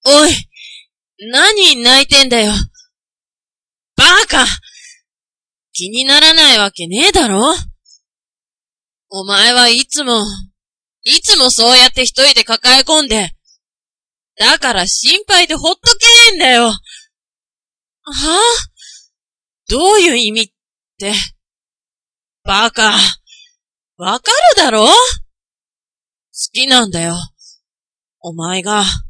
おい、何泣いてんだよ。バカ！気にならないわけねえだろ？お前はいつもそうやって一人で抱え込んで、だから心配でほっとけねえんだよ。はぁ？どういう意味って。バカ。わかるだろ？好きなんだよ。お前が。